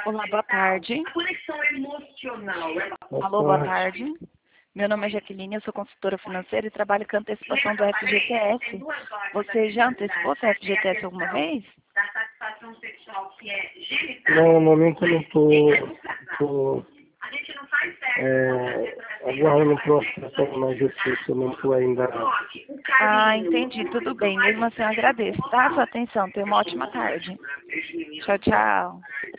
Olá, boa tarde. A conexão emocional. Alô, boa tarde. Meu nome é Jaqueline, eu sou consultora financeira e trabalho com antecipação do FGTS. Você já antecipou seu FGTS alguma vez? Da satisfação sexual que é genital. Não, no momento eu não estou A gente não faz sexo. aguardando o processo na justiça, eu não estou ainda. Ah, entendi, tudo bem. Mesmo assim, eu agradeço, tá? Sua atenção. Tenha uma ótima tarde. Tchau, tchau.